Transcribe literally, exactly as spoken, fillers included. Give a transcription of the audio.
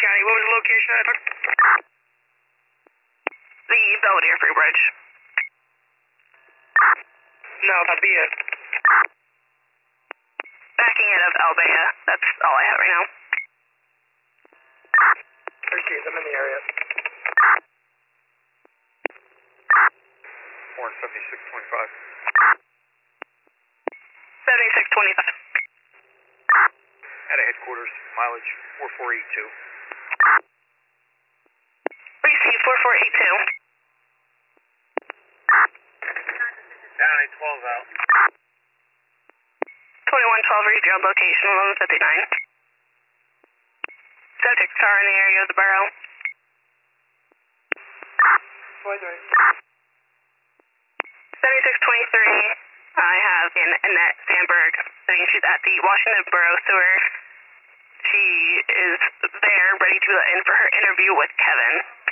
County. What was the location? The Belvedere Free Bridge. No, that'd be it. Backing out of Albea. That's all I have right now. Appreciate it. I'm in the area. Warren seventy-six twenty-five. seventy-six twenty-five. At a headquarters, mileage four four eight two. Receive four four eight two. County twelve out. twenty-one twelve regional location eleven fifty-nine. Subject car in the area of the borough. seventy-six twenty-three. I have in Annette Sandberg. I think she's at the Washington Borough Sewer. She is there ready to be let in for her interview with Kevin.